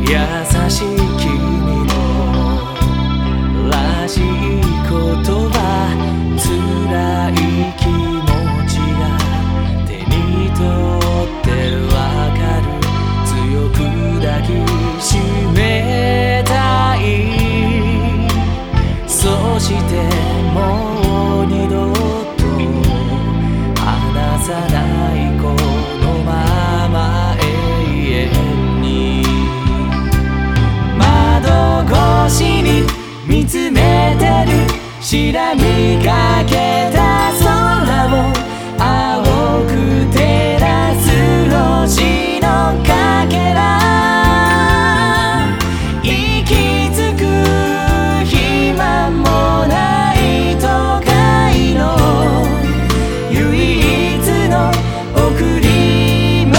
優しい君のらしい言葉、辛い気持ちが手に取ってわかる。強く抱きしめたい。そしてもう二度と離さないこのまま永遠に。窓越しに見つめてる白みかけた空を、青く照らす星のかけら。息つく暇もない都会の唯一の贈り物。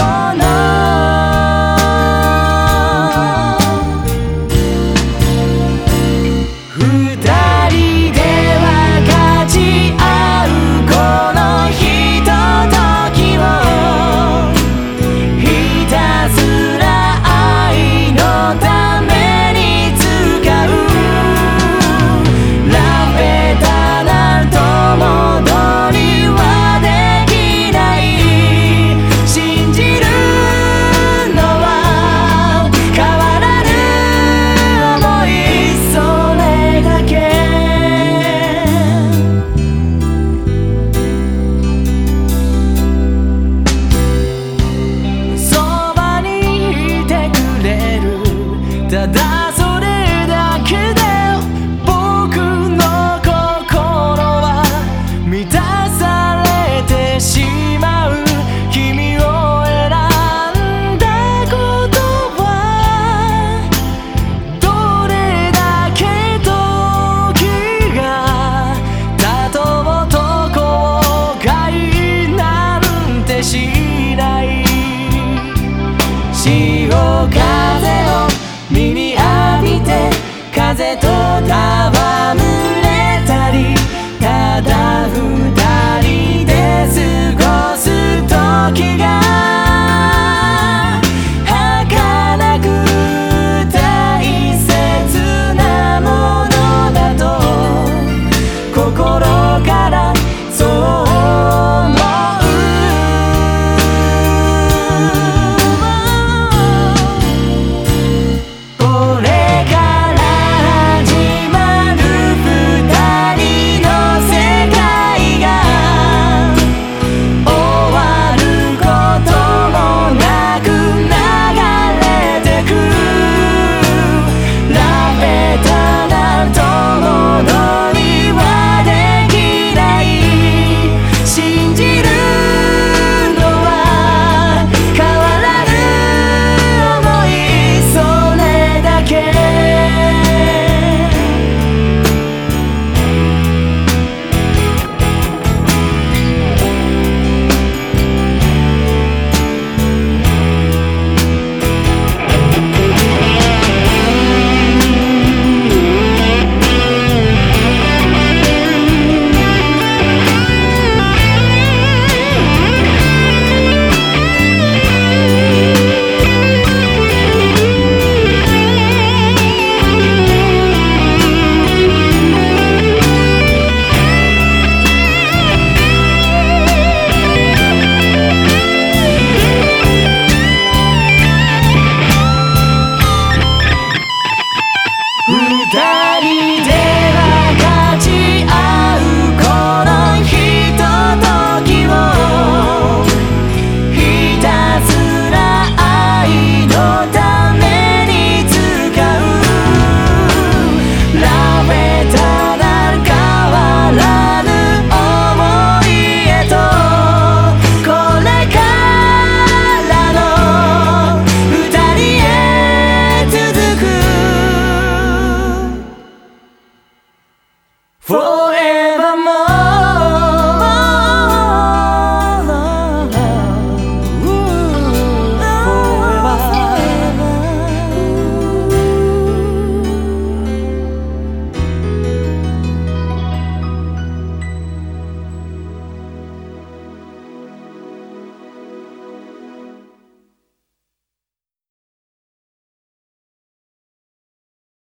二人で分かち合うこのひとときを、ひたすら愛のために使う。ラベタな友取りはできない。信じるのは変わらぬ想い、それだけ。そばにいてくれる、ただそれだけで僕の心は満たされてしまう。君を選んだことはどれだけ時が経とうと後悔なんてしない。潮風を身に浴びて風と戯